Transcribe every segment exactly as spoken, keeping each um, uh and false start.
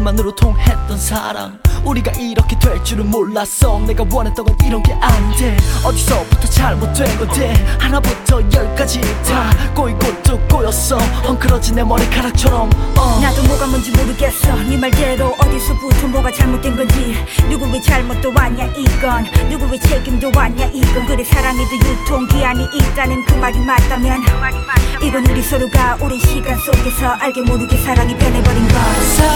우리만으로 통했던 사랑, 우리가 이렇게 될 줄은 몰랐어. 내가 원했던 건 이런 게 안돼. 어디서부터 잘못된 건데 하나부터 열까지 다 꼬이고 또 꼬였어. 헝클어진 내 머리카락처럼. 어. 나도 뭐가 뭔지 모르겠어. 네 말대로 어디서부터 뭐가 잘못된 건지, 누구의 잘못도 아냐 이건, 누구의 책임도 아냐 이건. 그래 사랑에도 유통기한이 있다는 그 말이 맞다면, 이건 우리 서로가 오랜 시간 속에서 알게 모르게 사랑이 변해버린 걸.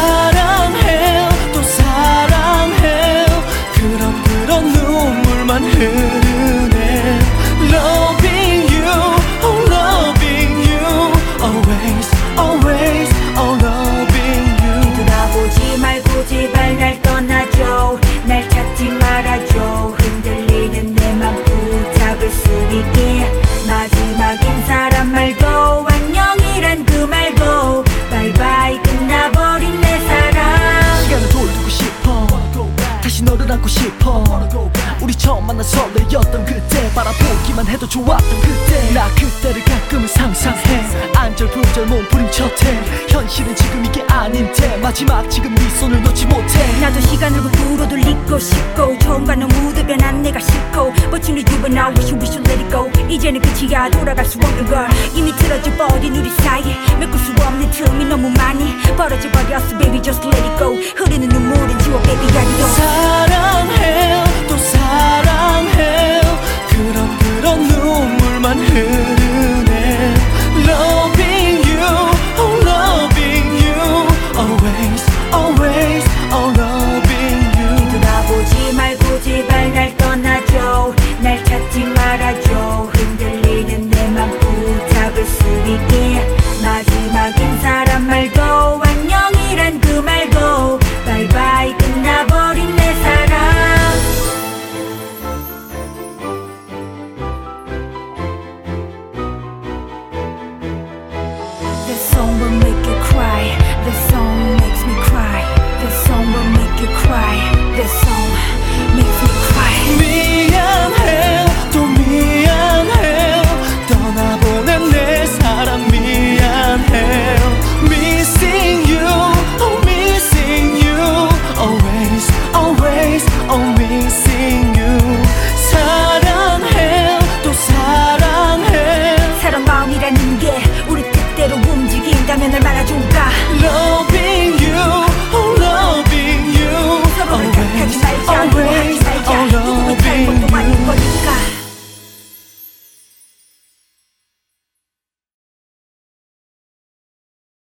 사랑해 또 사랑해, 그런 그런 눈물만 흐르네. Loving you, oh loving you, always always oh loving you. 뒤돌아보지 말고 제발 날 떠나줘. 날 찾지 말아줘. 흔들리는 내 맘 붙잡을 수 있게. 마지막 인사란 말도 안녕이란 그 말도 바이바이 끝나버린 내 사랑. 시간을 돌리고 싶어, 다시 너를 안고 싶어. 우리 처음 만난 설레였던 그때, 바라보기만 해도 좋았던 그때. 나 그때를 가끔은 상상해. 안절부절 몸부림쳤대. 현실은 지금 이게 아닌데 마지막 지금 네 손을 놓지 못해. 나도 시간을 거꾸로 돌리고 싶고, 처음과 너무 대변한 내가 싫고, But you know you and I wish you wish you let it go. 이제는 끝이야 돌아갈 수 없는 걸. 이미 틀어져 버린 우리 사이에 메꿀 수 없는 틈이 너무 많이 벌어져 버렸어. Baby just let it go. 흐르는 눈물은 지워 baby adios. 사랑해 또 사랑해, 그런 그런 눈물만 흐르네. Loving you, oh loving you, always always oh loving you. 뒤돌아보지 말고 제발 날 떠나줘. 날 찾지 말아줘. 흔들리는 내 맘 붙잡을 수 있게. 마지막 인사란 말도 안녕이란 그 말도 바이바이 끝나버린 내 사랑. The song will